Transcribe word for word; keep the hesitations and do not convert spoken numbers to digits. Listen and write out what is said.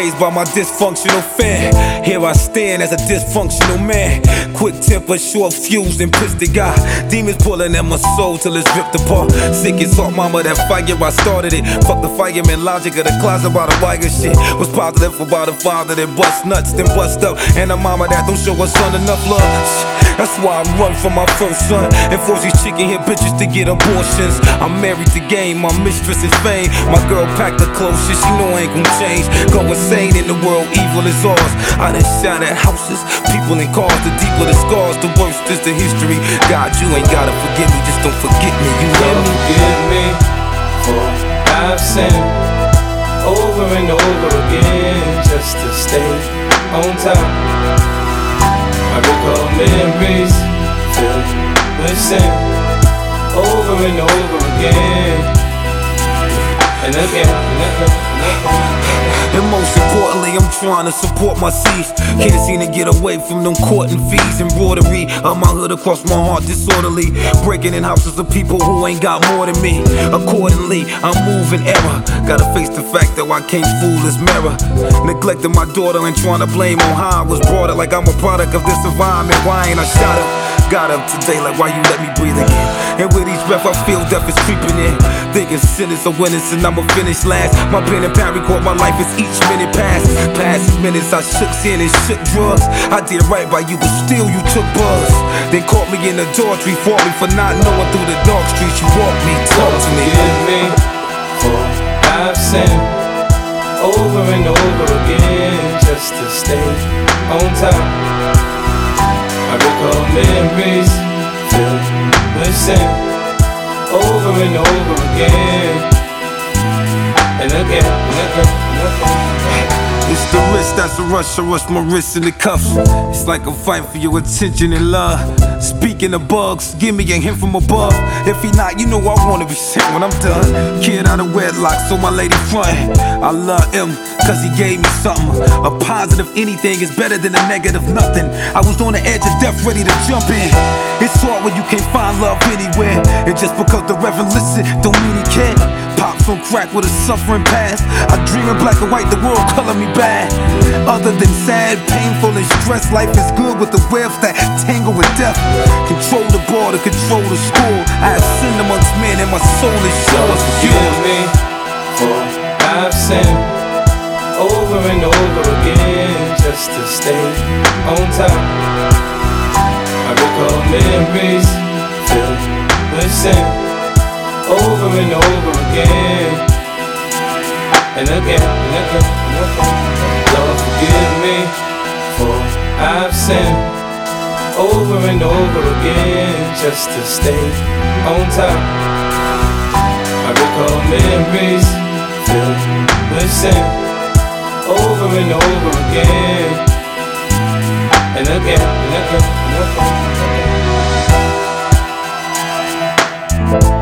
raised by my dysfunctional fan. Here I stand as a dysfunctional man. Quick temper, short fuse, and pissed guy. Demons pulling at my soul till it's ripped apart. Sick as salt, mama, that fire, I started it. Fuck the fireman logic of the closet about the wire shit. Was positive about a father that bust nuts, then bust up. And a mama that don't show her son enough love. That's why I run from my first son and force these chicken hit bitches to get abortions. I'm married to game, my mistress is fame. My girl packed her clothes, shit, she know I ain't gon' change. Go insane in the world, evil is ours. I done shot at houses, people in cars. The deeper the scars, the worse is the history. God, you ain't gotta forgive me, just don't forget me. You hear me? Forgive me for I've sinned over and over again just to stay on top. I recall memories filled with sin over and over again and again and again. And most importantly, I'm trying to support my seeds. Can't seem to get away from them court and fees. Embroidery of my hood across my heart disorderly. Breaking in houses of people who ain't got more than me. Accordingly, I'm moving error. Gotta face the fact that I can't fool this mirror. Neglecting my daughter and trying to blame on how I was brought up. Like I'm a product of this environment. Why ain't I shot up? Got up today like why you let me breathe again? And with each breath I feel death is creeping in. Thinking sinners are winners and I'ma finish last. My pen and pad record my life as each minute passed. Past minutes I shook sin and shook drugs. I did right by you but still you took buzz. Then caught me in the adultery, fought me for not knowing through the dark streets you walked me. Talk to me. Forgive me for I've sinned over and over again just to stay on top. I recall memories filled with sin over and over again and again and again and again. It's the wrist that's a rush, I rush my wrist in the cuffs. It's like I'm fighting for your attention and love. Speaking of bugs, give me a hint from above. If he not, you know I wanna be sent when I'm done. Kid out of wedlock, so my lady front. I love him, cause he gave me something. A positive anything is better than a negative nothing. I was on the edge of death, ready to jump in. It's hard when you can't find love anywhere. And just because the reverend listen, don't mean he care. Pops on crack with a suffering past. I dream in black and white, the world color me bad. Other than sad, painful, and stress, life is good with the webs that tangle with death. Control the border, control the school. I have sinned amongst men and my soul is yours. Forgive me for I've sinned over and over again just to stay on top. I recall memories filled with sin over and over again and again and again and again. Lord, forgive me for I've sinned over and over again just to stay on top. I recall memories filled with sin over and over again and again and again and again.